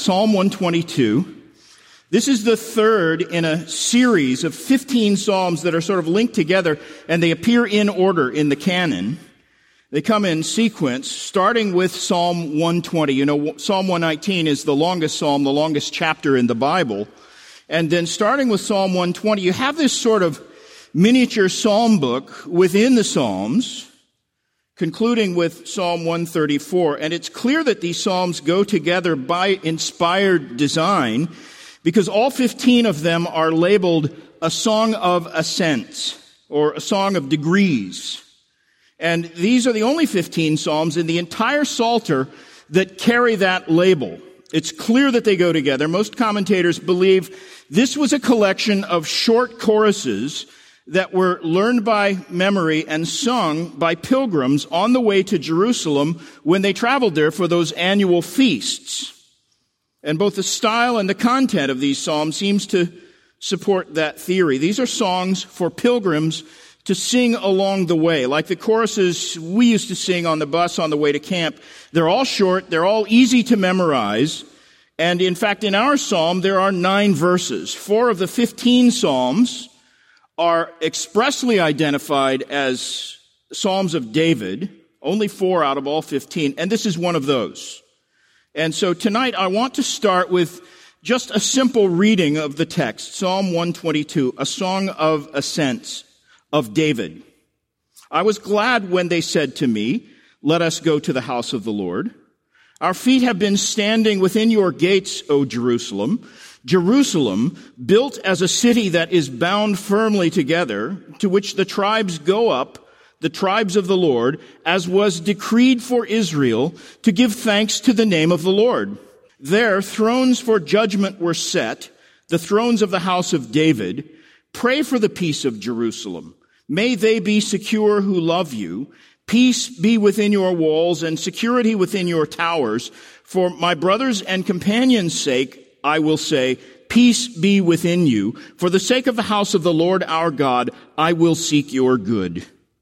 Psalm 122. This is the third in a series of 15 psalms that are sort of linked together, and they appear in order in the canon. They come in sequence, starting with Psalm 120. You know, Psalm 119 is the longest psalm, the longest chapter in the Bible. And then starting with Psalm 120, you have this sort of miniature psalm book within the Psalms, concluding with Psalm 134. And it's clear that these psalms go together by inspired design, because all 15 of them are labeled a song of ascents, or a song of degrees. And these are the only 15 psalms in the entire Psalter that carry that label. It's clear that they go together. Most commentators believe this was a collection of short choruses that were learned by memory and sung by pilgrims on the way to Jerusalem when they traveled there for those annual feasts. And both the style and the content of these psalms seems to support that theory. These are songs for pilgrims to sing along the way, like the choruses we used to sing on the bus on the way to camp. They're all short, they're all easy to memorize, and in fact, in our psalm, there are 9 verses. 4 of the 15 psalms are expressly identified as Psalms of David, only 4 out of all 15, and this is one of those. And so tonight I want to start with just a simple reading of the text, Psalm 122, a song of ascents of David. I was glad when they said to me, "Let us go to the house of the Lord." Our feet have been standing within your gates, O Jerusalem. Jerusalem, built as a city that is bound firmly together, to which the tribes go up, the tribes of the Lord, as was decreed for Israel, to give thanks to the name of the Lord. There thrones for judgment were set, the thrones of the house of David. Pray for the peace of Jerusalem. May they be secure who love you. Peace be within your walls and security within your towers. For my brothers and companions' sake, I will say, peace be within you. For the sake of the house of the Lord our God, I will seek your good.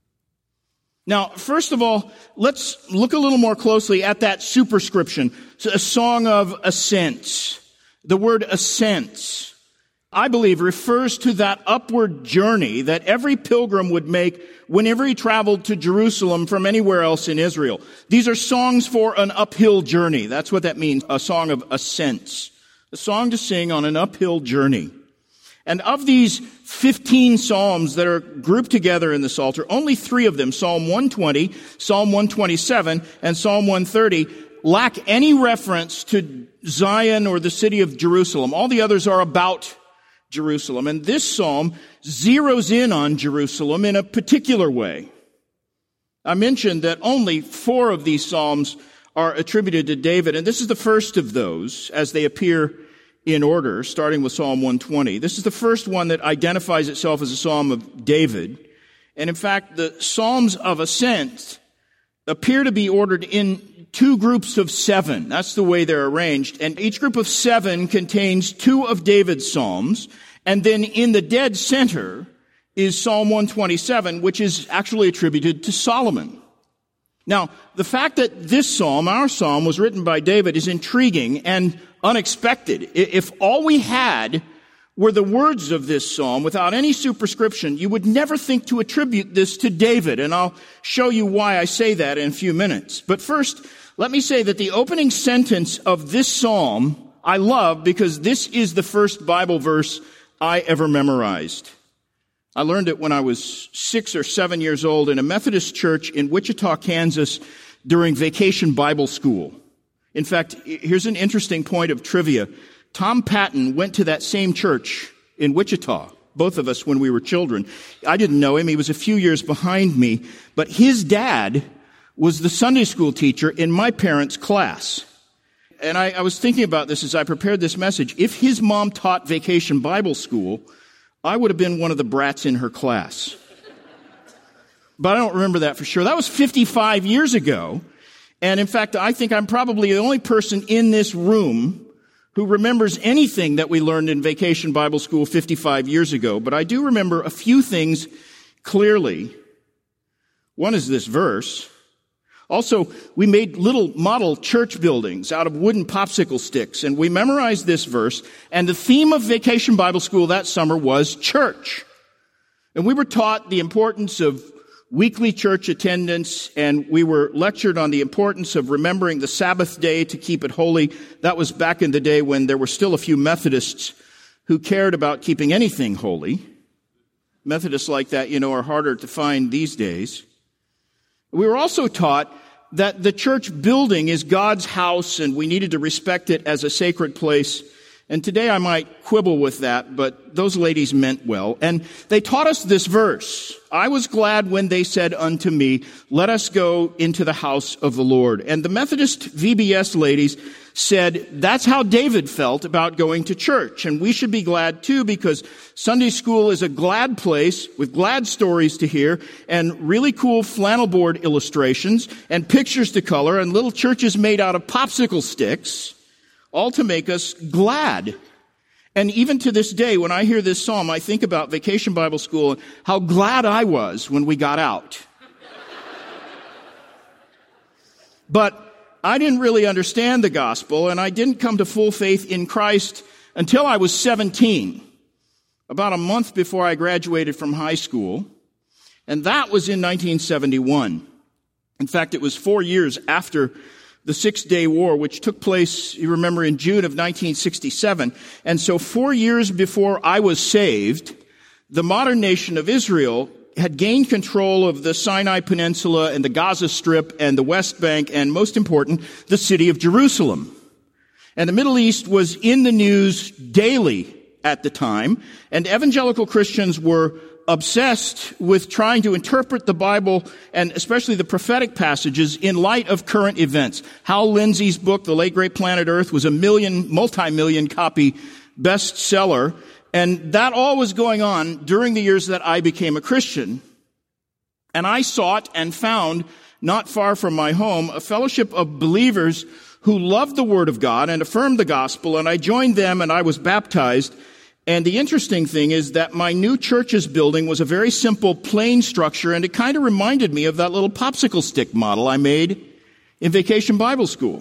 Now, first of all, let's look a little more closely at that superscription, a song of ascents. The word ascents, I believe, refers to that upward journey that every pilgrim would make whenever he traveled to Jerusalem from anywhere else in Israel. These are songs for an uphill journey. That's what that means, a song of ascents. A song to sing on an uphill journey. And of these 15 psalms that are grouped together in the Psalter, only 3 of them, Psalm 120, Psalm 127, and Psalm 130, lack any reference to Zion or the city of Jerusalem. All the others are about Jerusalem. And this psalm zeroes in on Jerusalem in a particular way. I mentioned that only 4 of these psalms are attributed to David, and this is the first of those as they appear in order, starting with Psalm 120. This is the first one that identifies itself as a psalm of David. And in fact, the Psalms of Ascent appear to be ordered in 2 groups of 7. That's the way they're arranged. And each group of 7 contains 2 of David's psalms. And then in the dead center is Psalm 127, which is actually attributed to Solomon. Now, the fact that this psalm, our psalm, was written by David is intriguing and unexpected. If all we had were the words of this psalm without any superscription, you would never think to attribute this to David, and I'll show you why I say that in a few minutes. But first, let me say that the opening sentence of this psalm I love because this is the first Bible verse I ever memorized. I learned it when I was 6 or 7 years old in a Methodist church in Wichita, Kansas, during Vacation Bible School. In fact, here's an interesting point of trivia. Tom Patton went to that same church in Wichita, both of us when we were children. I didn't know him. He was a few years behind me. But his dad was the Sunday school teacher in my parents' class. And I was thinking about this as I prepared this message. If his mom taught Vacation Bible School, I would have been one of the brats in her class. But I don't remember that for sure. That was 55 years ago. And in fact, I think I'm probably the only person in this room who remembers anything that we learned in Vacation Bible School 55 years ago. But I do remember a few things clearly. One is this verse. Also, we made little model church buildings out of wooden popsicle sticks, and we memorized this verse, and the theme of Vacation Bible School that summer was church. And we were taught the importance of weekly church attendance, and we were lectured on the importance of remembering the Sabbath day to keep it holy. That was back in the day when there were still a few Methodists who cared about keeping anything holy. Methodists like that, are harder to find these days. We were also taught that the church building is God's house and we needed to respect it as a sacred place. And today I might quibble with that, but those ladies meant well. And they taught us this verse. I was glad when they said unto me, let us go into the house of the Lord. And the Methodist VBS ladies said that's how David felt about going to church. And we should be glad too, because Sunday school is a glad place with glad stories to hear and really cool flannel board illustrations and pictures to color and little churches made out of popsicle sticks, all to make us glad. And even to this day, when I hear this psalm, I think about Vacation Bible School and how glad I was when we got out. But I didn't really understand the gospel, and I didn't come to full faith in Christ until I was 17, about a month before I graduated from high school. And that was in 1971. In fact, it was 4 years after the Six-Day War, which took place, you remember, in June of 1967. And so 4 years before I was saved, the modern nation of Israel had gained control of the Sinai Peninsula and the Gaza Strip and the West Bank, and most important, the city of Jerusalem. And the Middle East was in the news daily at the time, and evangelical Christians were obsessed with trying to interpret the Bible and especially the prophetic passages in light of current events. Hal Lindsey's book, The Late Great Planet Earth, was a multi-million copy bestseller. And that all was going on during the years that I became a Christian. And I sought and found, not far from my home, a fellowship of believers who loved the Word of God and affirmed the gospel. And I joined them and I was baptized. And the interesting thing is that my new church's building was a very simple, plain structure. And it kind of reminded me of that little popsicle stick model I made in Vacation Bible School.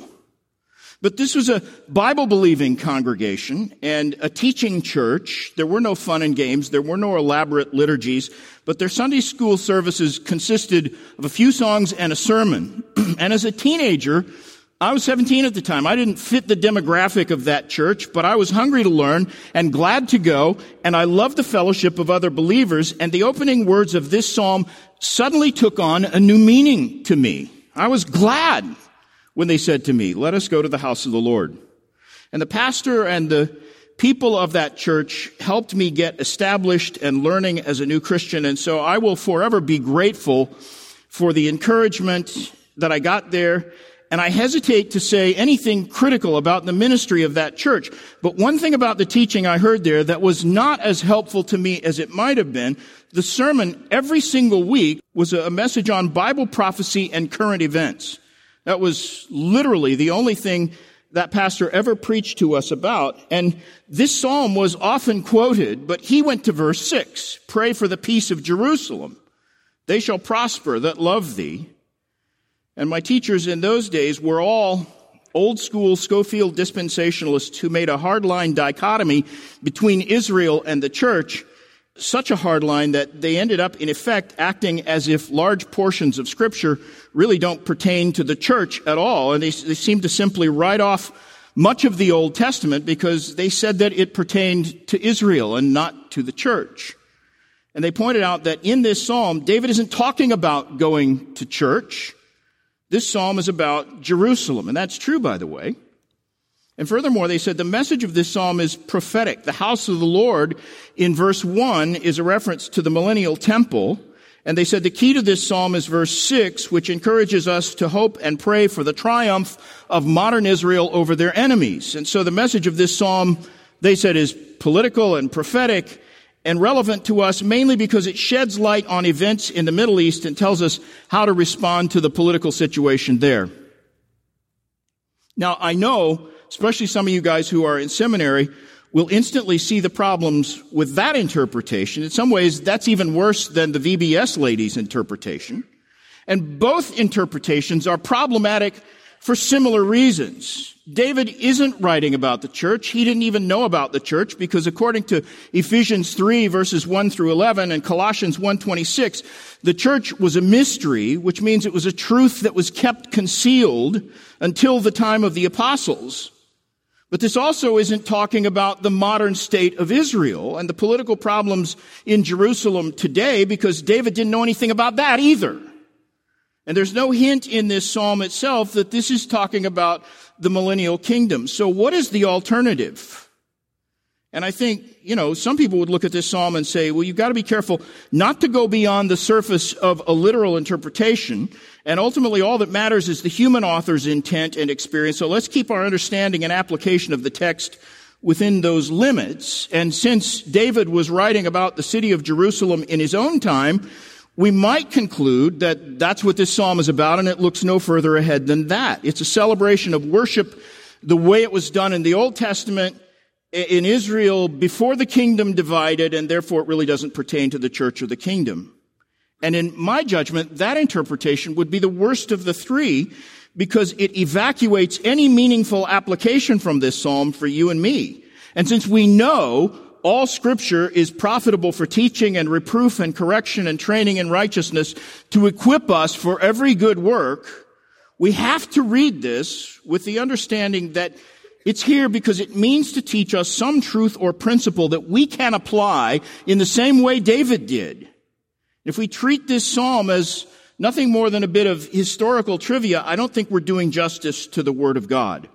But this was a Bible-believing congregation and a teaching church. There were no fun and games. There were no elaborate liturgies. But their Sunday school services consisted of a few songs and a sermon. And as a teenager, I was 17 at the time. I didn't fit the demographic of that church, but I was hungry to learn and glad to go. And I loved the fellowship of other believers. And the opening words of this psalm suddenly took on a new meaning to me. I was glad when they said to me, let us go to the house of the Lord. And the pastor and the people of that church helped me get established and learning as a new Christian. And so I will forever be grateful for the encouragement that I got there. And I hesitate to say anything critical about the ministry of that church. But one thing about the teaching I heard there that was not as helpful to me as it might have been, the sermon every single week was a message on Bible prophecy and current events. That was literally the only thing that pastor ever preached to us about. And this psalm was often quoted, but he went to verse 6. Pray for the peace of Jerusalem. They shall prosper that love thee. And my teachers in those days were all old school Scofield dispensationalists who made a hardline dichotomy between Israel and the church, such a hard line that they ended up, in effect, acting as if large portions of Scripture really don't pertain to the church at all. And they seem to simply write off much of the Old Testament because they said that it pertained to Israel and not to the church. And they pointed out that in this psalm, David isn't talking about going to church. This psalm is about Jerusalem. And that's true, by the way. And furthermore, they said the message of this psalm is prophetic. The house of the Lord in verse 1 is a reference to the millennial temple. And they said the key to this psalm is verse 6, which encourages us to hope and pray for the triumph of modern Israel over their enemies. And so the message of this psalm, they said, is political and prophetic and relevant to us mainly because it sheds light on events in the Middle East and tells us how to respond to the political situation there. Now, I know, especially some of you guys who are in seminary, will instantly see the problems with that interpretation. In some ways, that's even worse than the VBS ladies' interpretation. And both interpretations are problematic for similar reasons. David isn't writing about the church. He didn't even know about the church because according to Ephesians 3 verses 1 through 11 and Colossians 1:26, the church was a mystery, which means it was a truth that was kept concealed until the time of the apostles. But this also isn't talking about the modern state of Israel and the political problems in Jerusalem today because David didn't know anything about that either. And there's no hint in this psalm itself that this is talking about the millennial kingdom. So what is the alternative? And I think, some people would look at this psalm and say, well, you've got to be careful not to go beyond the surface of a literal interpretation. And ultimately, all that matters is the human author's intent and experience. So let's keep our understanding and application of the text within those limits. And since David was writing about the city of Jerusalem in his own time, we might conclude that that's what this psalm is about, and it looks no further ahead than that. It's a celebration of worship the way it was done in the Old Testament in Israel before the kingdom divided, and therefore it really doesn't pertain to the church or the kingdom. And in my judgment, that interpretation would be the worst of the three because it evacuates any meaningful application from this psalm for you and me. And since we know all Scripture is profitable for teaching and reproof and correction and training in righteousness to equip us for every good work, we have to read this with the understanding that it's here because it means to teach us some truth or principle that we can apply in the same way David did. If we treat this psalm as nothing more than a bit of historical trivia, I don't think we're doing justice to the Word of God.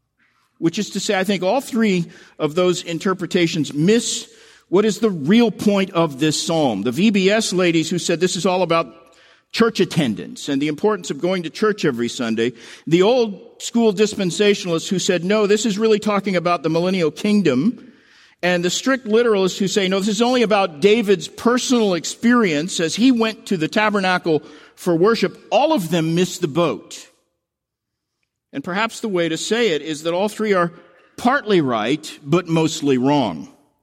Which is to say, I think all three of those interpretations miss what is the real point of this psalm. The VBS ladies who said this is all about church attendance and the importance of going to church every Sunday. The old school dispensationalists who said, no, this is really talking about the millennial kingdom. And the strict literalists who say, no, this is only about David's personal experience as he went to the tabernacle for worship. All of them miss the boat. And perhaps the way to say it is that all three are partly right, but mostly wrong.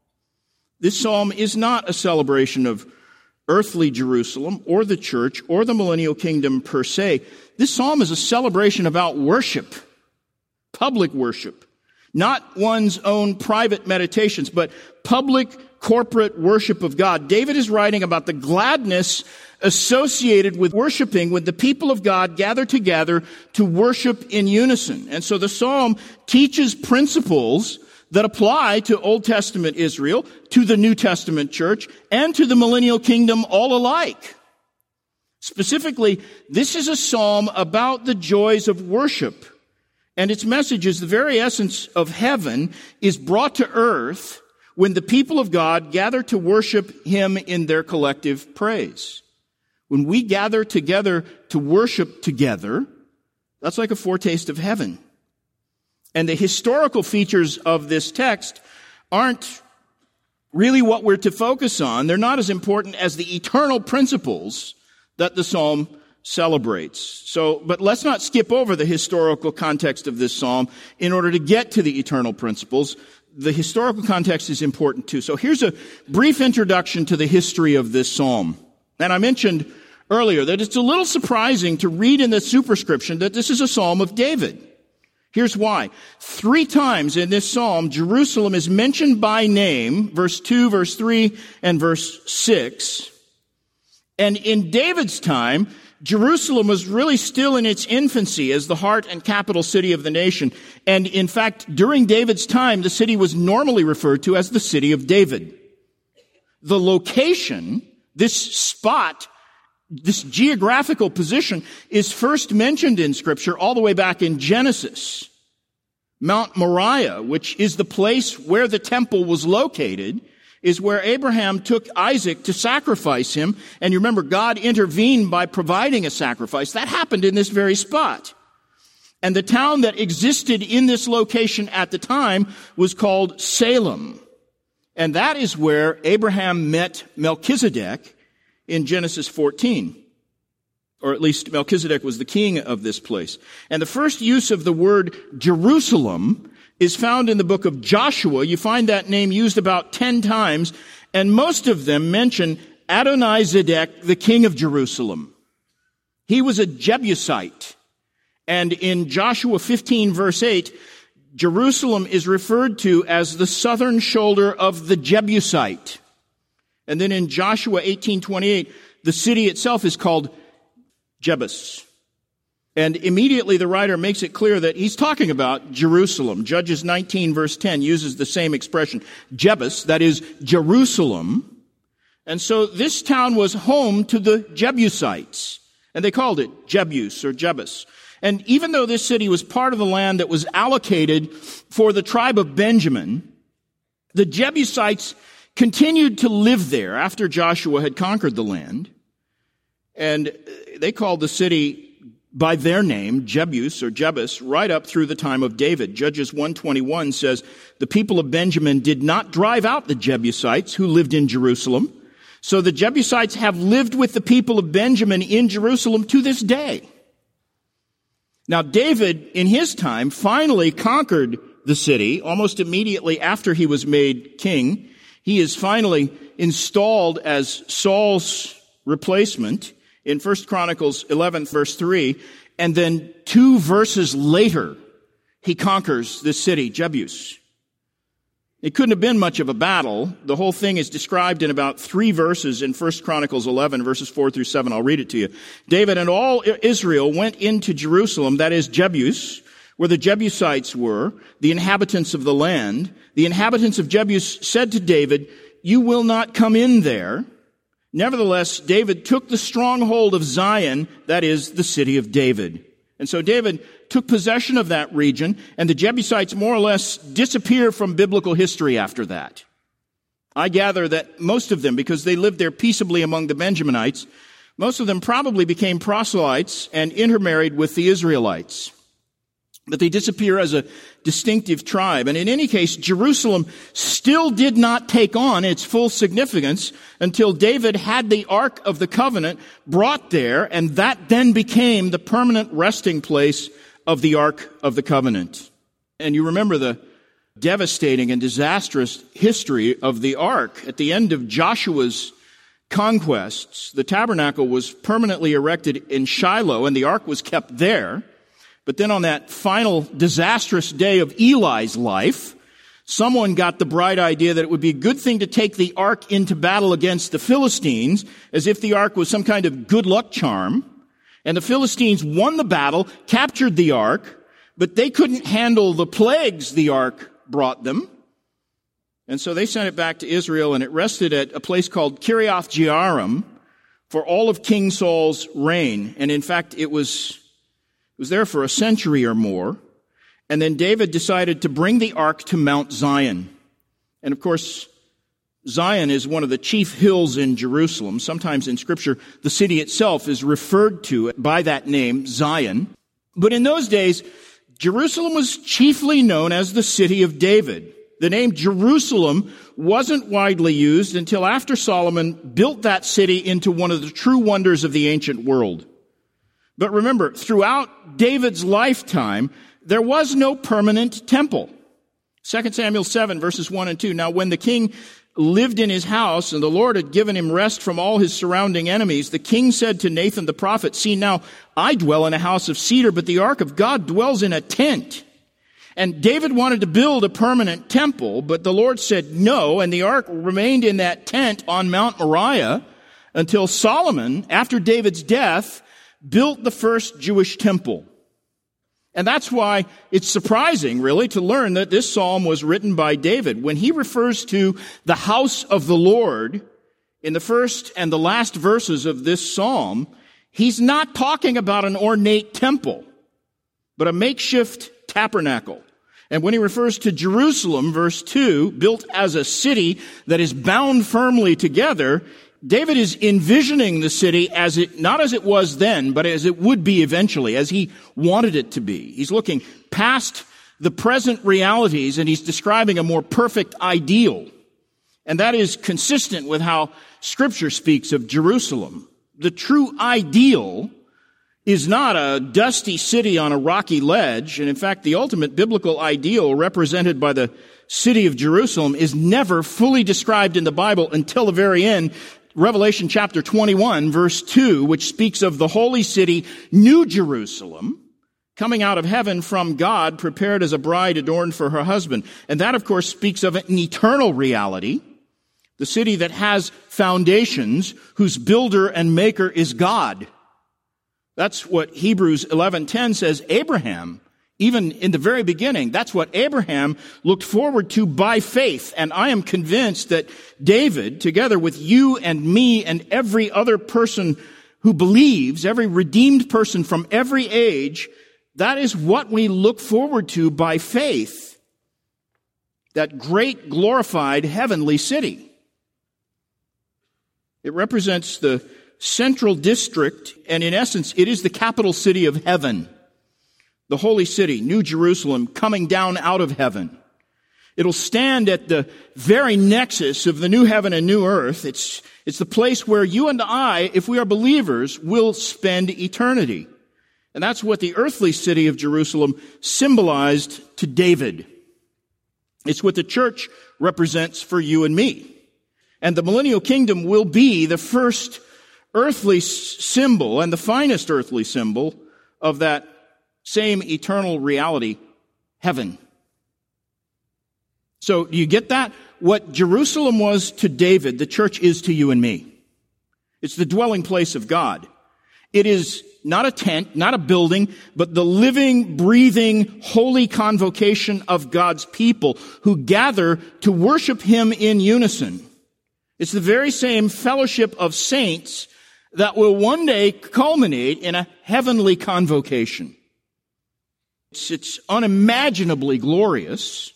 This psalm is not a celebration of earthly Jerusalem or the church or the millennial kingdom per se. This psalm is a celebration about worship, public worship, not one's own private meditations, but public corporate worship of God. David is writing about the gladness associated with worshiping when the people of God gather together to worship in unison. And so the psalm teaches principles that apply to Old Testament Israel, to the New Testament church, and to the millennial kingdom all alike. Specifically, this is a psalm about the joys of worship. And its message is the very essence of heaven is brought to earth when the people of God gather to worship Him in their collective praise. When we gather together to worship together, that's like a foretaste of heaven. And the historical features of this text aren't really what we're to focus on. They're not as important as the eternal principles that the psalm celebrates. But let's not skip over the historical context of this psalm in order to get to the eternal principles. The historical context is important too. So here's a brief introduction to the history of this psalm. And I mentioned earlier that it's a little surprising to read in the superscription that this is a psalm of David. Here's why. 3 times in this psalm, Jerusalem is mentioned by name, verse 2, verse 3, and verse 6. And in David's time, Jerusalem was really still in its infancy as the heart and capital city of the nation. And in fact, during David's time, the city was normally referred to as the city of David. The location, this spot, this geographical position is first mentioned in Scripture all the way back in Genesis. Mount Moriah, which is the place where the temple was located, is where Abraham took Isaac to sacrifice him. And you remember, God intervened by providing a sacrifice. That happened in this very spot. And the town that existed in this location at the time was called Salem. And that is where Abraham met Melchizedek in Genesis 14. Or at least Melchizedek was the king of this place. And the first use of the word Jerusalem is found in the book of Joshua. You find that name used about 10 times, and most of them mention Adonai-Zedek, the king of Jerusalem. He was a Jebusite. And in Joshua 15, verse 8, Jerusalem is referred to as the southern shoulder of the Jebusite. And then in Joshua 18:28, the city itself is called Jebus. And immediately the writer makes it clear that he's talking about Jerusalem. Judges 19, verse 10 uses the same expression, Jebus, that is Jerusalem. And so this town was home to the Jebusites. And they called it Jebus or Jebus. And even though this city was part of the land that was allocated for the tribe of Benjamin, the Jebusites continued to live there after Joshua had conquered the land. And they called the city by their name, Jebus or Jebus, right up through the time of David. Judges 1:21 says, the people of Benjamin did not drive out the Jebusites who lived in Jerusalem. So the Jebusites have lived with the people of Benjamin in Jerusalem to this day. Now, David, in his time, finally conquered the city almost immediately after he was made king. He is finally installed as Saul's replacement in 1 Chronicles 11, verse 3. And then 2 verses later, he conquers this city, Jebus. It couldn't have been much of a battle. The whole thing is described in about 3 verses in 1 Chronicles 11, verses 4 through 7. I'll read it to you. David and all Israel went into Jerusalem, that is Jebus, where the Jebusites were, the inhabitants of the land. The inhabitants of Jebus said to David, you will not come in there. Nevertheless, David took the stronghold of Zion, that is the city of David. And so David took possession of that region, and the Jebusites more or less disappear from biblical history after that. I gather that most of them, because they lived there peaceably among the Benjaminites, most of them probably became proselytes and intermarried with the Israelites. But they disappear as a distinctive tribe. And in any case, Jerusalem still did not take on its full significance until David had the Ark of the Covenant brought there, and that then became the permanent resting place of the Ark of the Covenant. And you remember the devastating and disastrous history of the Ark. At the end of Joshua's conquests, the tabernacle was permanently erected in Shiloh, and the Ark was kept there. But then on that final disastrous day of Eli's life, someone got the bright idea that it would be a good thing to take the ark into battle against the Philistines, as if the ark was some kind of good luck charm. And the Philistines won the battle, captured the ark, but they couldn't handle the plagues the ark brought them. And so they sent it back to Israel, and it rested at a place called Kiriath Jearim for all of King Saul's reign. And in fact, it was there for a century or more. And then David decided to bring the ark to Mount Zion. And of course, Zion is one of the chief hills in Jerusalem. Sometimes in Scripture, the city itself is referred to by that name, Zion. But in those days, Jerusalem was chiefly known as the city of David. The name Jerusalem wasn't widely used until after Solomon built that city into one of the true wonders of the ancient world. But remember, throughout David's lifetime, there was no permanent temple. 2 Samuel 7, verses 1 and 2. Now, when the king lived in his house and the Lord had given him rest from all his surrounding enemies, the king said to Nathan the prophet, see, now I dwell in a house of cedar, but the ark of God dwells in a tent. And David wanted to build a permanent temple, but the Lord said no, and the ark remained in that tent on Mount Moriah until Solomon, after David's death, built the first Jewish temple. And that's why it's surprising, really, to learn that this psalm was written by David. When he refers to the house of the Lord in the first and the last verses of this psalm, he's not talking about an ornate temple, but a makeshift tabernacle. And when he refers to Jerusalem, verse 2, built as a city that is bound firmly together, David is envisioning the city as it, not as it was then, but as it would be eventually, as he wanted it to be. He's looking past the present realities, and he's describing a more perfect ideal. And that is consistent with how Scripture speaks of Jerusalem. The true ideal is not a dusty city on a rocky ledge. And in fact, the ultimate biblical ideal represented by the city of Jerusalem is never fully described in the Bible until the very end, Revelation chapter 21, verse 2, which speaks of the holy city, New Jerusalem, coming out of heaven from God, prepared as a bride adorned for her husband. And that, of course, speaks of an eternal reality, the city that has foundations, whose builder and maker is God. That's what Hebrews 11:10 says. Abraham, even in the very beginning, that's what Abraham looked forward to by faith. And I am convinced that David, together with you and me and every other person who believes, every redeemed person from every age, that is what we look forward to by faith. That great glorified heavenly city. It represents the central district, and in essence, it is the capital city of heaven. The holy city, New Jerusalem, coming down out of heaven. It'll stand at the very nexus of the new heaven and new earth. It's the place where you and I, if we are believers, will spend eternity. And that's what the earthly city of Jerusalem symbolized to David. It's what the church represents for you and me. And the millennial kingdom will be the first earthly symbol and the finest earthly symbol of that same eternal reality, heaven. So do you get that? What Jerusalem was to David, the church is to you and me. It's the dwelling place of God. It is not a tent, not a building, but the living, breathing, holy convocation of God's people who gather to worship Him in unison. It's the very same fellowship of saints that will one day culminate in a heavenly convocation. It's unimaginably glorious.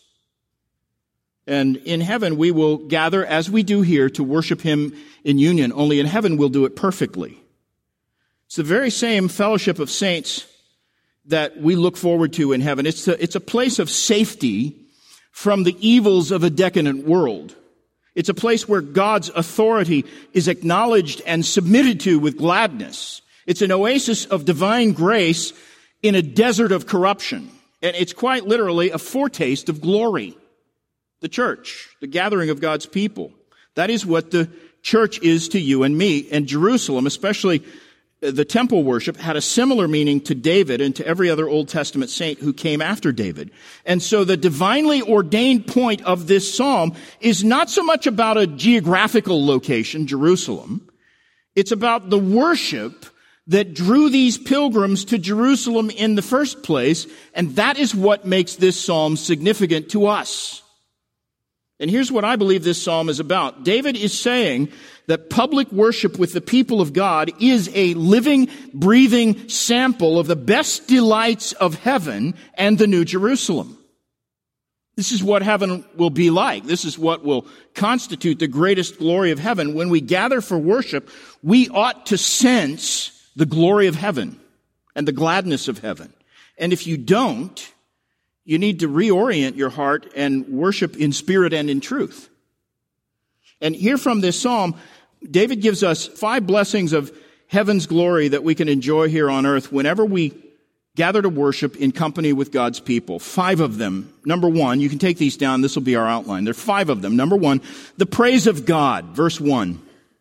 And in heaven we will gather as we do here to worship Him in union. Only in heaven we'll do it perfectly. It's the very same fellowship of saints that we look forward to in heaven. It's a place of safety from the evils of a decadent world. It's a place where God's authority is acknowledged and submitted to with gladness. It's an oasis of divine grace in a desert of corruption. And it's quite literally a foretaste of glory. The church, the gathering of God's people. That is what the church is to you and me. And Jerusalem, especially the temple worship, had a similar meaning to David and to every other Old Testament saint who came after David. And so the divinely ordained point of this psalm is not so much about a geographical location, Jerusalem. It's about the worship that drew these pilgrims to Jerusalem in the first place, and that is what makes this psalm significant to us. And here's what I believe this psalm is about. David is saying that public worship with the people of God is a living, breathing sample of the best delights of heaven and the New Jerusalem. This is what heaven will be like. This is what will constitute the greatest glory of heaven. When we gather for worship, we ought to sense the glory of heaven and the gladness of heaven. And if you don't, you need to reorient your heart and worship in spirit and in truth. And here from this psalm, David gives us 5 blessings of heaven's glory that we can enjoy here on earth whenever we gather to worship in company with God's people. 5 of them. Number 1, you can take these down. This will be our outline. There are 5 of them. Number 1, the praise of God. Verse 1.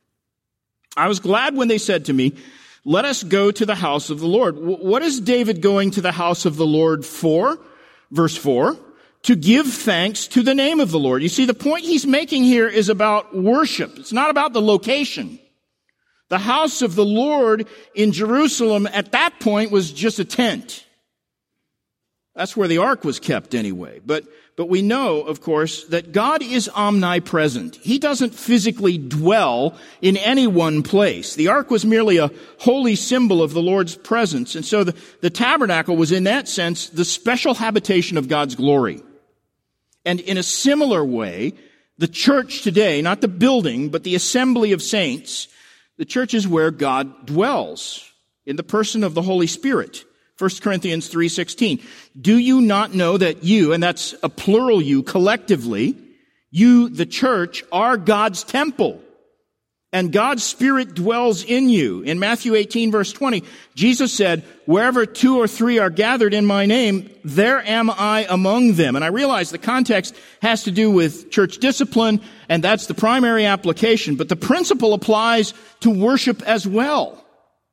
I was glad when they said to me, let us go to the house of the Lord. What is David going to the house of the Lord for? Verse 4, to give thanks to the name of the Lord. You see, the point he's making here is about worship. It's not about the location. The house of the Lord in Jerusalem at that point was just a tent. That's where the ark was kept anyway. But we know, of course, that God is omnipresent. He doesn't physically dwell in any one place. The ark was merely a holy symbol of the Lord's presence. And so the tabernacle was in that sense the special habitation of God's glory. And in a similar way, the church today, not the building, but the assembly of saints, the church is where God dwells in the person of the Holy Spirit. 1 Corinthians 3:16. Do you not know that you, and that's a plural you, collectively, you, the church, are God's temple, and God's Spirit dwells in you. In Matthew 18, verse 20, Jesus said, wherever 2 or 3 are gathered in my name, there am I among them. And I realize the context has to do with church discipline, and that's the primary application, but the principle applies to worship as well.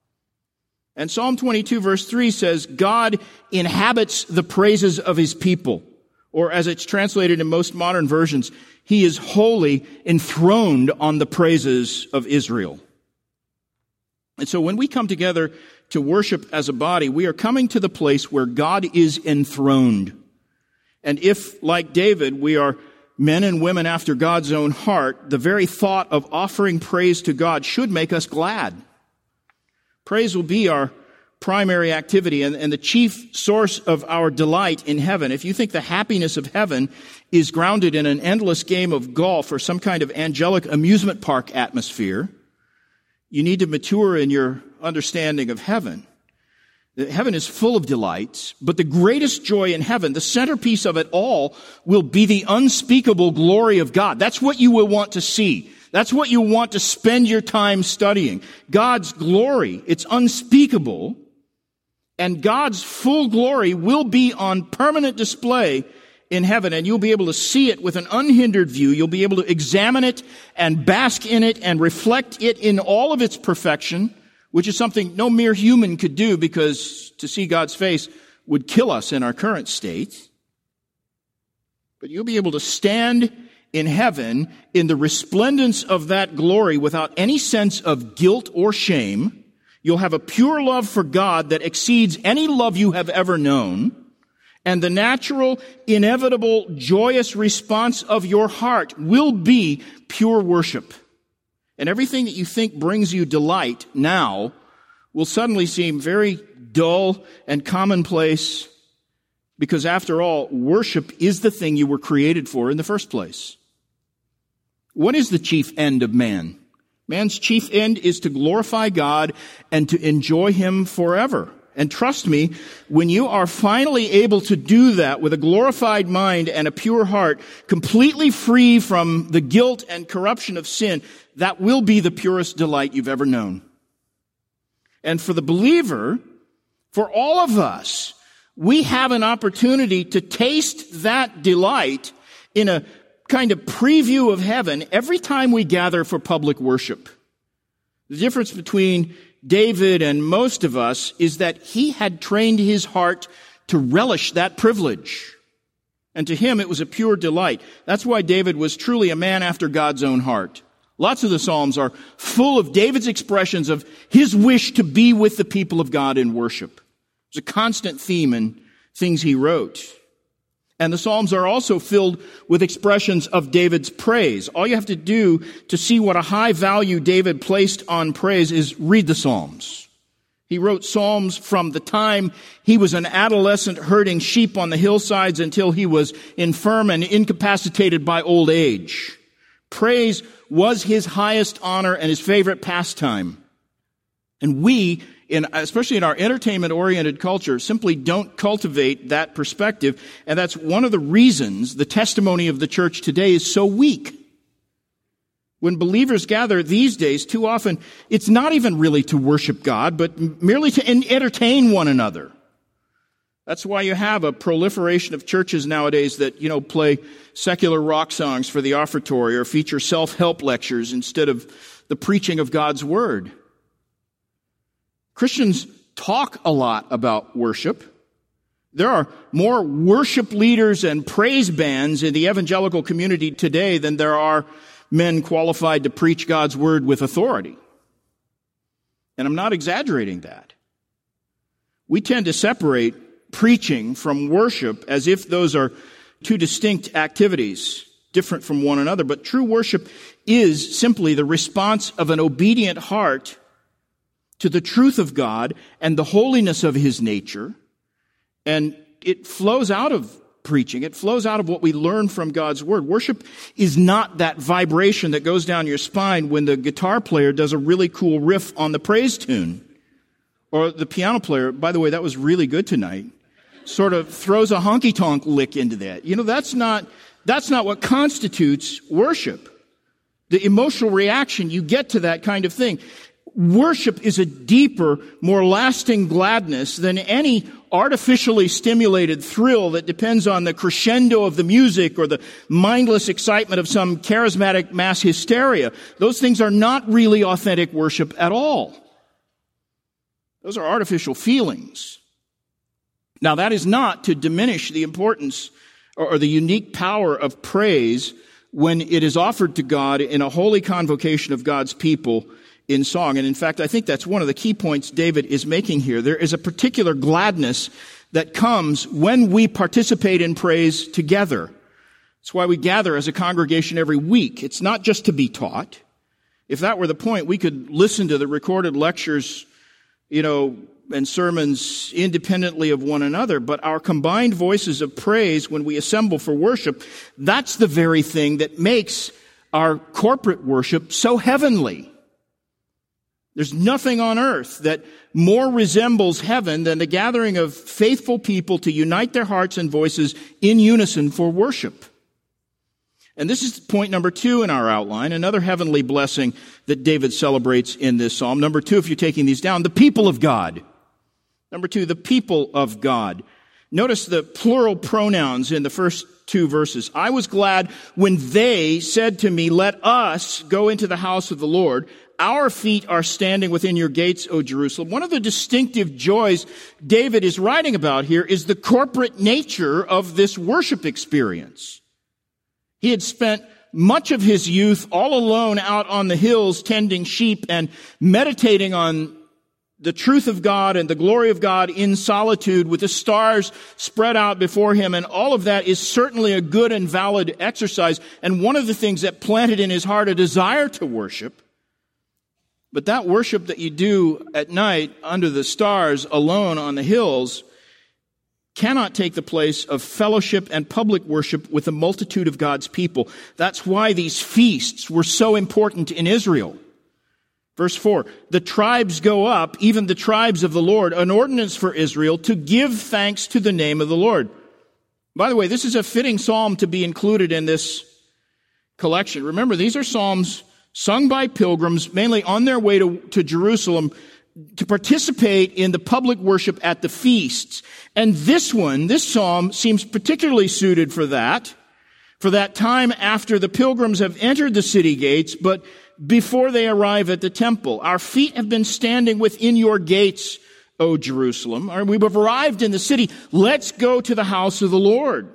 And Psalm 22, verse 3 says, God inhabits the praises of his people. Or as it's translated in most modern versions, he is wholly enthroned on the praises of Israel. And so when we come together to worship as a body, we are coming to the place where God is enthroned. And if, like David, we are men and women after God's own heart, the very thought of offering praise to God should make us glad. Praise will be our primary activity and the chief source of our delight in heaven. If you think the happiness of heaven is grounded in an endless game of golf or some kind of angelic amusement park atmosphere, you need to mature in your understanding of heaven. Heaven is full of delights, but the greatest joy in heaven, the centerpiece of it all, will be the unspeakable glory of God. That's what you will want to see. That's what you want to spend your time studying. God's glory, it's unspeakable, and God's full glory will be on permanent display in heaven, and you'll be able to see it with an unhindered view. You'll be able to examine it and bask in it and reflect it in all of its perfection, which is something no mere human could do, because to see God's face would kill us in our current state. But you'll be able to stand in heaven in the resplendence of that glory without any sense of guilt or shame. You'll have a pure love for God that exceeds any love you have ever known. And the natural, inevitable, joyous response of your heart will be pure worship. And everything that you think brings you delight now will suddenly seem very dull and commonplace, because after all, worship is the thing you were created for in the first place. What is the chief end of man? Man's chief end is to glorify God and to enjoy him forever. And trust me, when you are finally able to do that with a glorified mind and a pure heart, completely free from the guilt and corruption of sin, that will be the purest delight you've ever known. And for the believer, for all of us, we have an opportunity to taste that delight in a kind of preview of heaven every time we gather for public worship. The difference between David and most of us is that he had trained his heart to relish that privilege. And to him, it was a pure delight. That's why David was truly a man after God's own heart. Lots of the Psalms are full of David's expressions of his wish to be with the people of God in worship. It's a constant theme in things he wrote. And the Psalms are also filled with expressions of David's praise. All you have to do to see what a high value David placed on praise is read the Psalms. He wrote Psalms from the time he was an adolescent herding sheep on the hillsides until he was infirm and incapacitated by old age. Praise was his highest honor and his favorite pastime. And we, especially in our entertainment-oriented culture, simply don't cultivate that perspective. And that's one of the reasons the testimony of the church today is so weak. When believers gather these days, too often, it's not even really to worship God, but merely to entertain one another. That's why you have a proliferation of churches nowadays that, play secular rock songs for the offertory or feature self-help lectures instead of the preaching of God's Word. Christians talk a lot about worship. There are more worship leaders and praise bands in the evangelical community today than there are men qualified to preach God's Word with authority. And I'm not exaggerating that. We tend to separate preaching from worship as if those are two distinct activities, different from one another. But true worship is simply the response of an obedient heart to the truth of God and the holiness of His nature. And it flows out of preaching. It flows out of what we learn from God's Word. Worship is not that vibration that goes down your spine when the guitar player does a really cool riff on the praise tune. Or the piano player, by the way, that was really good tonight, sort of throws a honky-tonk lick into that. That's not what constitutes worship. the emotional reaction you get to that kind of thing. Worship is a deeper, more lasting gladness than any artificially stimulated thrill that depends on the crescendo of the music or the mindless excitement of some charismatic mass hysteria. Those things are not really authentic worship at all. Those are artificial feelings. Now, that is not to diminish the importance or the unique power of praise when it is offered to God in a holy convocation of God's people in song. And in fact, I think that's one of the key points David is making here. There is a particular gladness that comes when we participate in praise together. That's why we gather as a congregation every week. It's not just to be taught. If that were the point, we could listen to the recorded lectures, and sermons independently of one another, but our combined voices of praise when we assemble for worship, that's the very thing that makes our corporate worship so heavenly. There's nothing on earth that more resembles heaven than the gathering of faithful people to unite their hearts and voices in unison for worship. And this is point number 2 in our outline, another heavenly blessing that David celebrates in this psalm. Number 2, if you're taking these down, the people of God. Number 2, the people of God. Notice the plural pronouns in the first 2 verses. I was glad when they said to me, let us go into the house of the Lord. Our feet are standing within your gates, O Jerusalem. One of the distinctive joys David is writing about here is the corporate nature of this worship experience. He had spent much of his youth all alone out on the hills tending sheep and meditating on the truth of God and the glory of God in solitude with the stars spread out before him. And all of that is certainly a good and valid exercise. And one of the things that planted in his heart a desire to worship. But that worship that you do at night under the stars alone on the hills cannot take the place of fellowship and public worship with a multitude of God's people. That's why these feasts were so important in Israel. Verse 4, the tribes go up, even the tribes of the Lord, an ordinance for Israel to give thanks to the name of the Lord. By the way, this is a fitting psalm to be included in this collection. Remember, these are psalms sung by pilgrims, mainly on their way to Jerusalem, to participate in the public worship at the feasts. And this psalm, seems particularly suited for that time after the pilgrims have entered the city gates, but before they arrive at the temple. Our feet have been standing within your gates, O Jerusalem. We've arrived in the city. Let's go to the house of the Lord.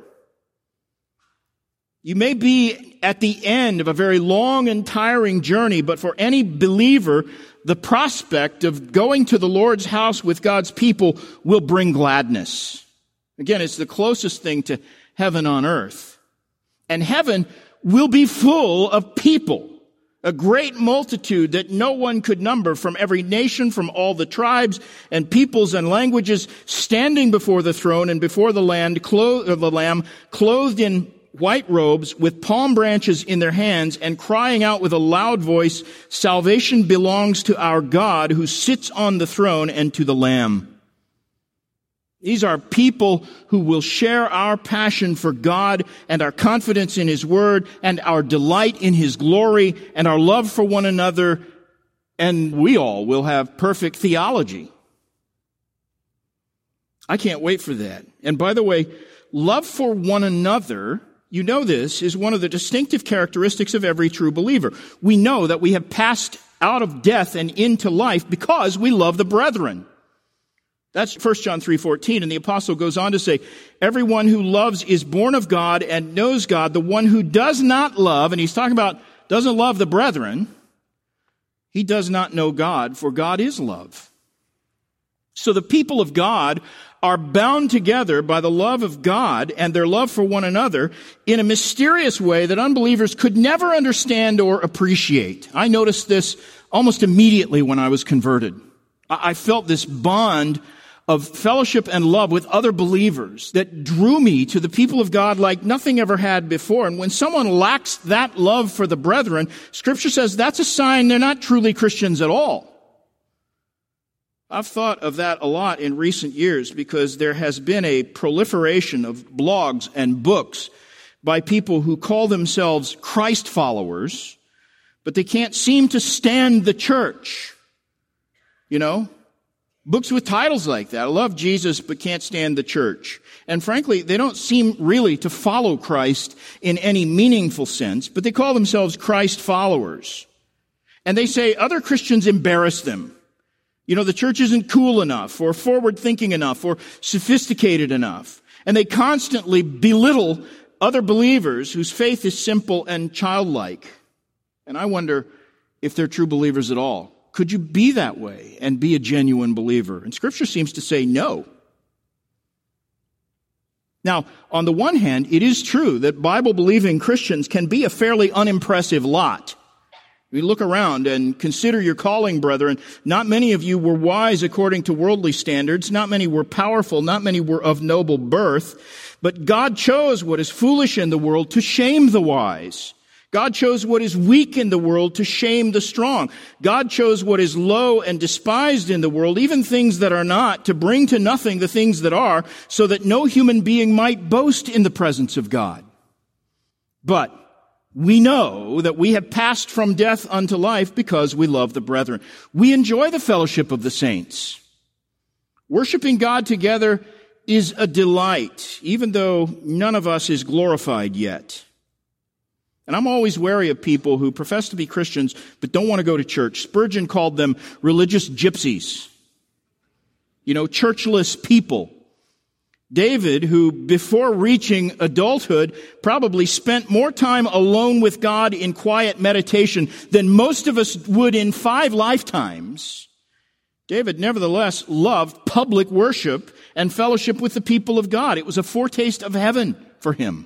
You may be at the end of a very long and tiring journey, but for any believer, the prospect of going to the Lord's house with God's people will bring gladness. Again, it's the closest thing to heaven on earth. And heaven will be full of people. A great multitude that no one could number from every nation, from all the tribes and peoples and languages, standing before the throne and before the Lamb, clothed in white robes with palm branches in their hands and crying out with a loud voice, salvation belongs to our God who sits on the throne and to the Lamb. These are people who will share our passion for God and our confidence in His Word and our delight in His glory and our love for one another, and we all will have perfect theology. I can't wait for that. And by the way, love for one another, you know this, is one of the distinctive characteristics of every true believer. We know that we have passed out of death and into life because we love the brethren. That's 1 John 3:14, and the apostle goes on to say, everyone who loves is born of God and knows God. The one who does not love, and he's talking about doesn't love the brethren, he does not know God, for God is love. So the people of God are bound together by the love of God and their love for one another in a mysterious way that unbelievers could never understand or appreciate. I noticed this almost immediately when I was converted. I felt this bond of fellowship and love with other believers that drew me to the people of God like nothing ever had before. And when someone lacks that love for the brethren, Scripture says that's a sign they're not truly Christians at all. I've thought of that a lot in recent years because there has been a proliferation of blogs and books by people who call themselves Christ followers, but they can't seem to stand the church. You know? Books with titles like that. I love Jesus, but can't stand the church. And frankly, they don't seem really to follow Christ in any meaningful sense, but they call themselves Christ followers. And they say other Christians embarrass them. You know, the church isn't cool enough, or forward-thinking enough, or sophisticated enough. And they constantly belittle other believers whose faith is simple and childlike. And I wonder if they're true believers at all. Could you be that way and be a genuine believer? And Scripture seems to say no. Now, on the one hand, it is true that Bible-believing Christians can be a fairly unimpressive lot. We look around and consider your calling, brethren. Not many of you were wise according to worldly standards. Not many were powerful. Not many were of noble birth. But God chose what is foolish in the world to shame the wise. God chose what is weak in the world to shame the strong. God chose what is low and despised in the world, even things that are not, to bring to nothing the things that are, so that no human being might boast in the presence of God. But we know that we have passed from death unto life because we love the brethren. We enjoy the fellowship of the saints. Worshiping God together is a delight, even though none of us is glorified yet. And I'm always wary of people who profess to be Christians but don't want to go to church. Spurgeon called them religious gypsies. You know, churchless people. David, who before reaching adulthood probably spent more time alone with God in quiet meditation than most of us would in 5 lifetimes, David nevertheless loved public worship and fellowship with the people of God. It was a foretaste of heaven for him.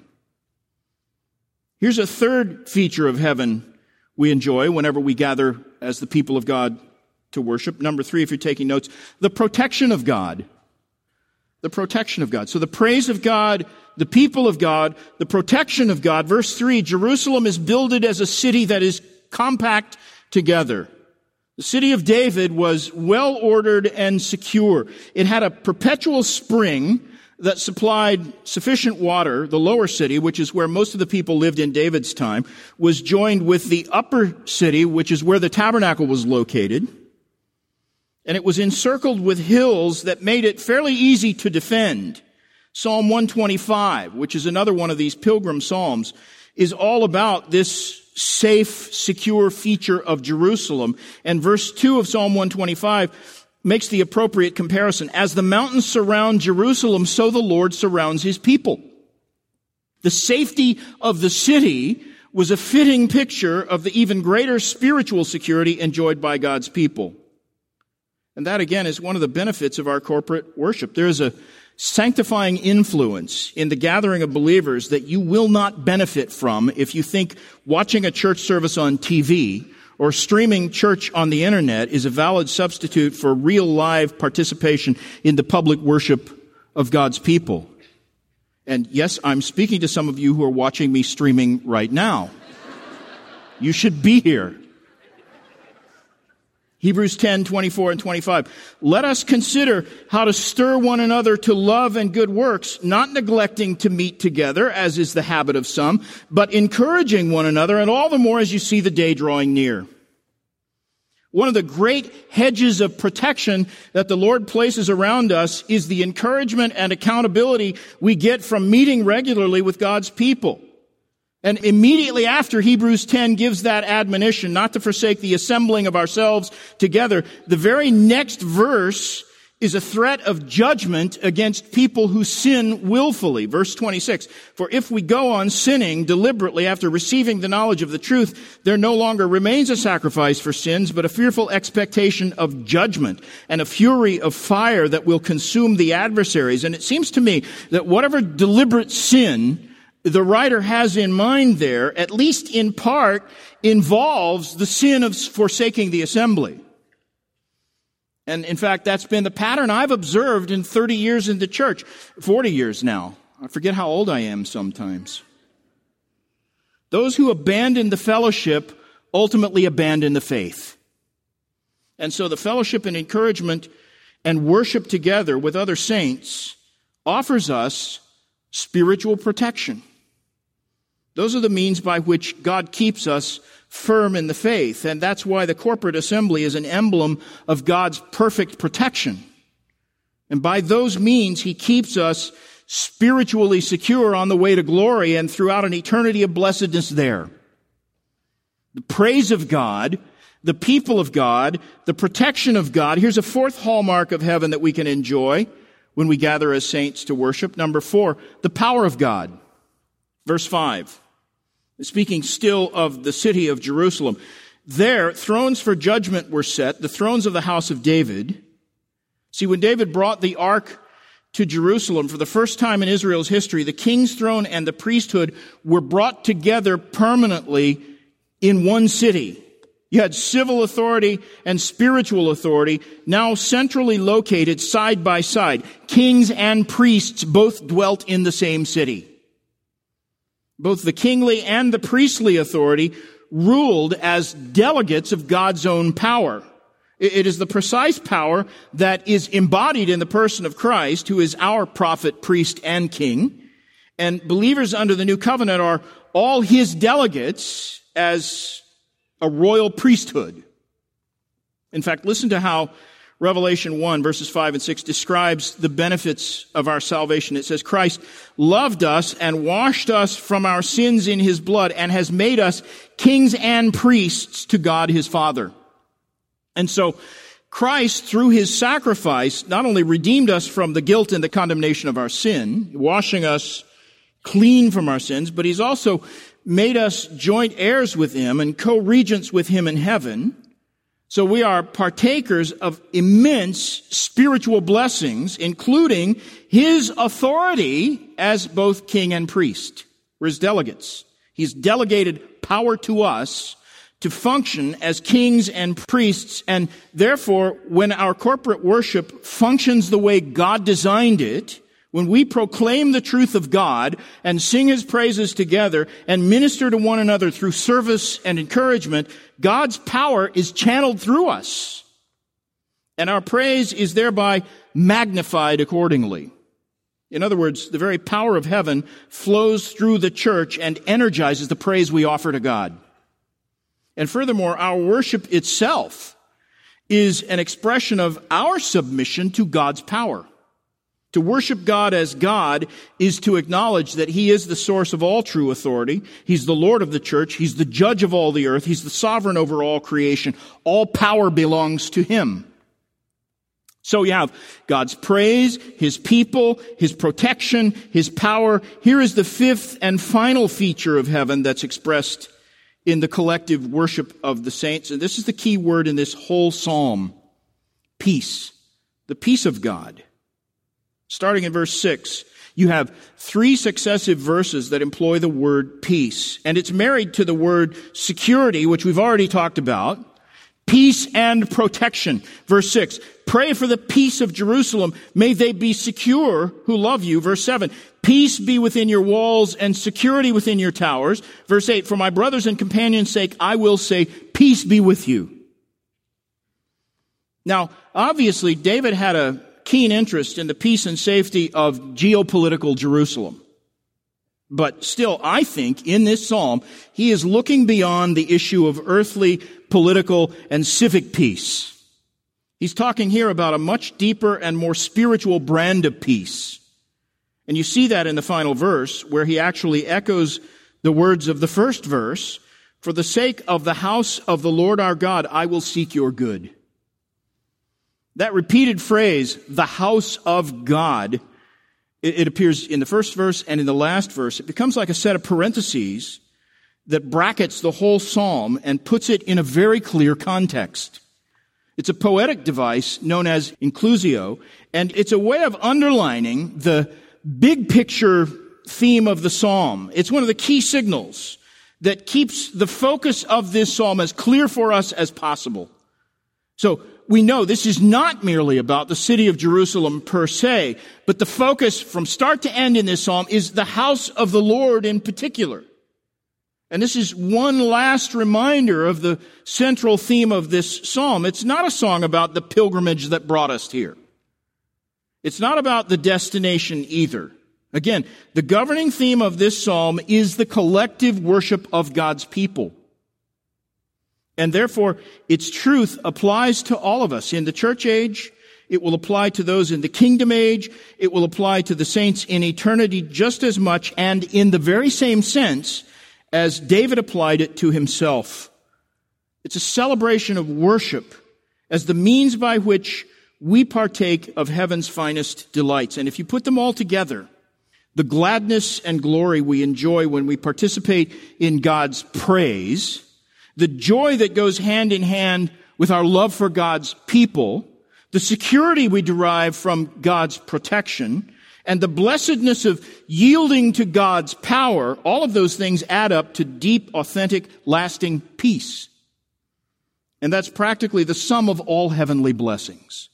Here's a third feature of heaven we enjoy whenever we gather as the people of God to worship. Number 3, if you're taking notes, the protection of God. The protection of God. So the praise of God, the people of God, the protection of God. Verse 3, Jerusalem is builded as a city that is compact together. The city of David was well ordered and secure. It had a perpetual spring that supplied sufficient water. The lower city, which is where most of the people lived in David's time, was joined with the upper city, which is where the tabernacle was located. And it was encircled with hills that made it fairly easy to defend. Psalm 125, which is another one of these pilgrim psalms, is all about this safe, secure feature of Jerusalem. And verse 2 of Psalm 125 makes the appropriate comparison. As the mountains surround Jerusalem, so the Lord surrounds his people. The safety of the city was a fitting picture of the even greater spiritual security enjoyed by God's people. And that, again, is one of the benefits of our corporate worship. There is a sanctifying influence in the gathering of believers that you will not benefit from if you think watching a church service on TV or streaming church on the internet is a valid substitute for real live participation in the public worship of God's people. And yes, I'm speaking to some of you who are watching me streaming right now. You should be here. Hebrews 10, 24 and 25. Let us consider how to stir one another to love and good works, not neglecting to meet together, as is the habit of some, but encouraging one another, and all the more as you see the day drawing near. One of the great hedges of protection that the Lord places around us is the encouragement and accountability we get from meeting regularly with God's people. And immediately after Hebrews 10 gives that admonition not to forsake the assembling of ourselves together, the very next verse is a threat of judgment against people who sin willfully. Verse 26, for if we go on sinning deliberately after receiving the knowledge of the truth, there no longer remains a sacrifice for sins, but a fearful expectation of judgment and a fury of fire that will consume the adversaries. And it seems to me that whatever deliberate sin the writer has in mind there, at least in part, involves the sin of forsaking the assembly. And in fact, that's been the pattern I've observed in 30 years in the church, 40 years now. I forget how old I am sometimes. Those who abandon the fellowship ultimately abandon the faith. And so the fellowship and encouragement and worship together with other saints offers us spiritual protection. Those are the means by which God keeps us firm in the faith. And that's why the corporate assembly is an emblem of God's perfect protection. And by those means, he keeps us spiritually secure on the way to glory and throughout an eternity of blessedness there. The praise of God, the people of God, the protection of God. Here's a fourth hallmark of heaven that we can enjoy when we gather as saints to worship. Number 4, the power of God. Verse 5, speaking still of the city of Jerusalem. There, thrones for judgment were set, the thrones of the house of David. See, when David brought the ark to Jerusalem for the first time in Israel's history, the king's throne and the priesthood were brought together permanently in one city. You had civil authority and spiritual authority now centrally located side by side. Kings and priests both dwelt in the same city. Both the kingly and the priestly authority ruled as delegates of God's own power. It is the precise power that is embodied in the person of Christ, who is our prophet, priest, and king. And believers under the new covenant are all his delegates as a royal priesthood. In fact, listen to how Revelation 1, verses 5 and 6 describes the benefits of our salvation. It says, Christ loved us and washed us from our sins in his blood and has made us kings and priests to God his Father. And so Christ, through his sacrifice, not only redeemed us from the guilt and the condemnation of our sin, washing us clean from our sins, but he's also made us joint heirs with him and co-regents with him in heaven. So we are partakers of immense spiritual blessings, including his authority as both king and priest. We're his delegates. He's delegated power to us to function as kings and priests, and therefore, when our corporate worship functions the way God designed it, when we proclaim the truth of God and sing his praises together and minister to one another through service and encouragement, God's power is channeled through us. And our praise is thereby magnified accordingly. In other words, the very power of heaven flows through the church and energizes the praise we offer to God. And furthermore, our worship itself is an expression of our submission to God's power. To worship God as God is to acknowledge that he is the source of all true authority. He's the Lord of the church. He's the judge of all the earth. He's the sovereign over all creation. All power belongs to him. So you have God's praise, his people, his protection, his power. Here is the fifth and final feature of heaven that's expressed in the collective worship of the saints. And this is the key word in this whole psalm. Peace. The peace of God. Starting in verse 6, you have 3 successive verses that employ the word peace. And it's married to the word security, which we've already talked about. Peace and protection. Verse 6, pray for the peace of Jerusalem. May they be secure who love you. Verse 7, peace be within your walls and security within your towers. Verse 8, for my brothers and companions' sake, I will say, peace be with you. Now, obviously, David had a keen interest in the peace and safety of geopolitical Jerusalem. But still, I think, in this psalm, he is looking beyond the issue of earthly, political, and civic peace. He's talking here about a much deeper and more spiritual brand of peace. And you see that in the final verse, where he actually echoes the words of the first verse, for the sake of the house of the Lord our God, I will seek your good. That repeated phrase, the house of God, it appears in the first verse and in the last verse. It becomes like a set of parentheses that brackets the whole psalm and puts it in a very clear context. It's a poetic device known as inclusio, and it's a way of underlining the big picture theme of the psalm. It's one of the key signals that keeps the focus of this psalm as clear for us as possible. So, we know this is not merely about the city of Jerusalem per se, but the focus from start to end in this psalm is the house of the Lord in particular. And this is one last reminder of the central theme of this psalm. It's not a song about the pilgrimage that brought us here. It's not about the destination either. Again, the governing theme of this psalm is the collective worship of God's people. And therefore, its truth applies to all of us. In the church age, it will apply to those in the kingdom age. It will apply to the saints in eternity just as much and in the very same sense as David applied it to himself. It's a celebration of worship as the means by which we partake of heaven's finest delights. And if you put them all together, the gladness and glory we enjoy when we participate in God's praise, the joy that goes hand in hand with our love for God's people, the security we derive from God's protection, and the blessedness of yielding to God's power, all of those things add up to deep, authentic, lasting peace. And that's practically the sum of all heavenly blessings.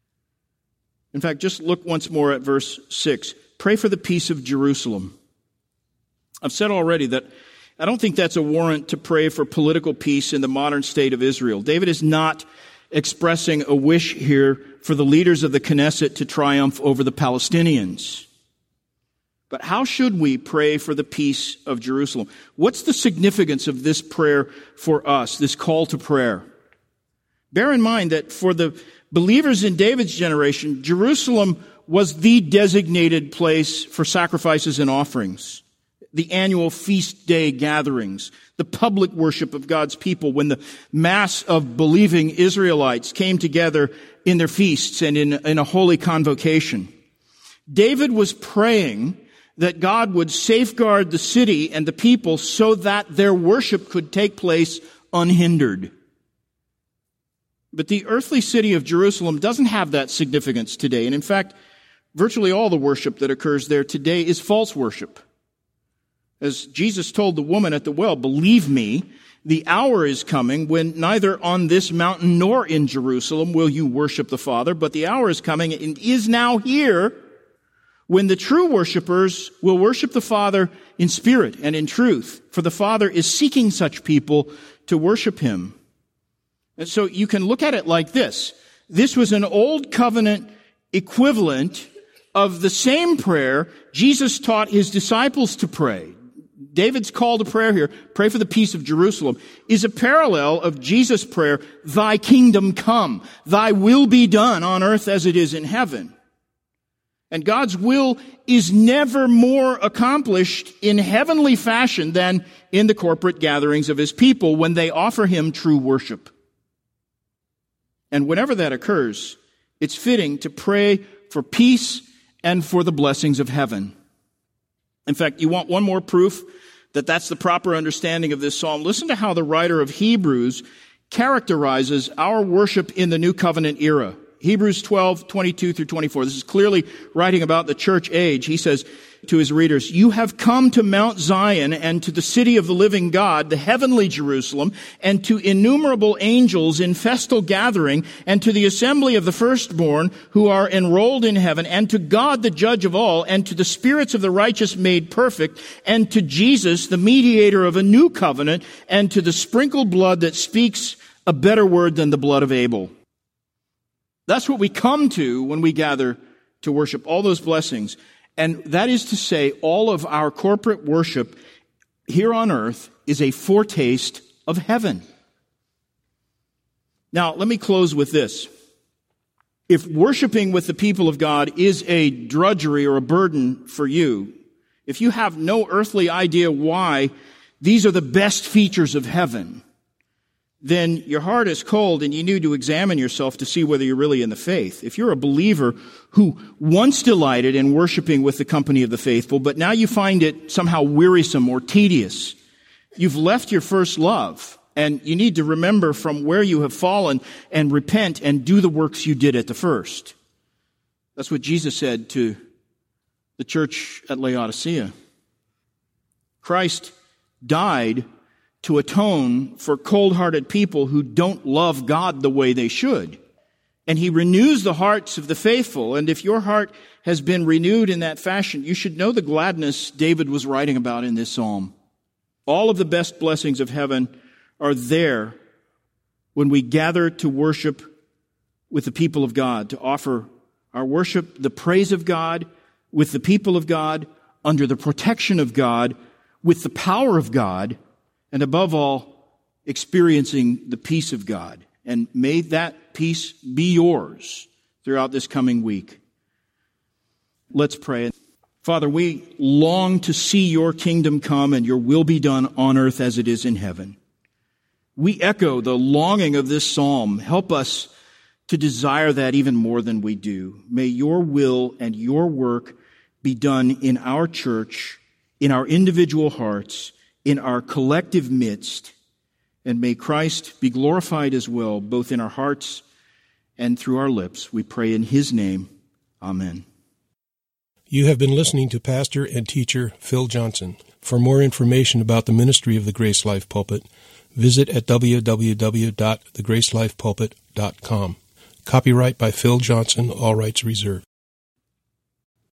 In fact, just look once more at verse 6. Pray for the peace of Jerusalem. I've said already that I don't think that's a warrant to pray for political peace in the modern state of Israel. David is not expressing a wish here for the leaders of the Knesset to triumph over the Palestinians. But how should we pray for the peace of Jerusalem? What's the significance of this prayer for us, this call to prayer? Bear in mind that for the believers in David's generation, Jerusalem was the designated place for sacrifices and offerings, the annual feast day gatherings, the public worship of God's people when the mass of believing Israelites came together in their feasts and in a holy convocation. David was praying that God would safeguard the city and the people so that their worship could take place unhindered. But the earthly city of Jerusalem doesn't have that significance today. And in fact, virtually all the worship that occurs there today is false worship. As Jesus told the woman at the well, believe me, the hour is coming when neither on this mountain nor in Jerusalem will you worship the Father, but the hour is coming and is now here when the true worshipers will worship the Father in spirit and in truth, for the Father is seeking such people to worship Him. And so you can look at it like this. This was an old covenant equivalent of the same prayer Jesus taught His disciples to pray. David's call to prayer here, pray for the peace of Jerusalem, is a parallel of Jesus' prayer, thy kingdom come, thy will be done on earth as it is in heaven. And God's will is never more accomplished in heavenly fashion than in the corporate gatherings of His people when they offer Him true worship. And whenever that occurs, it's fitting to pray for peace and for the blessings of heaven. In fact, you want one more proof that that's the proper understanding of this psalm? Listen to how the writer of Hebrews characterizes our worship in the New Covenant era. Hebrews 12:22 through 24. This is clearly writing about the church age. He says to his readers, you have come to Mount Zion and to the city of the living God, the heavenly Jerusalem, and to innumerable angels in festal gathering, and to the assembly of the firstborn who are enrolled in heaven, and to God the judge of all, and to the spirits of the righteous made perfect, and to Jesus, the mediator of a new covenant, and to the sprinkled blood that speaks a better word than the blood of Abel. That's what we come to when we gather to worship, all those blessings. And that is to say, all of our corporate worship here on earth is a foretaste of heaven. Now, let me close with this. If worshiping with the people of God is a drudgery or a burden for you, if you have no earthly idea why these are the best features of heaven, then your heart is cold and you need to examine yourself to see whether you're really in the faith. If you're a believer who once delighted in worshiping with the company of the faithful, but now you find it somehow wearisome or tedious, you've left your first love, and you need to remember from where you have fallen and repent and do the works you did at the first. That's what Jesus said to the church at Laodicea. Christ died to atone for cold-hearted people who don't love God the way they should. And He renews the hearts of the faithful. And if your heart has been renewed in that fashion, you should know the gladness David was writing about in this psalm. All of the best blessings of heaven are there when we gather to worship with the people of God, to offer our worship, the praise of God, with the people of God, under the protection of God, with the power of God, and above all, experiencing the peace of God. And may that peace be yours throughout this coming week. Let's pray. Father, we long to see your kingdom come and your will be done on earth as it is in heaven. We echo the longing of this psalm. Help us to desire that even more than we do. May your will and your work be done in our church, in our individual hearts, in our collective midst, and may Christ be glorified as well, both in our hearts and through our lips. We pray in his name. Amen. You have been listening to Pastor and teacher Phil Johnson. For more information about the ministry of the Grace Life Pulpit, visit at www.thegracelifepulpit.com. Copyright by Phil Johnson, all rights reserved.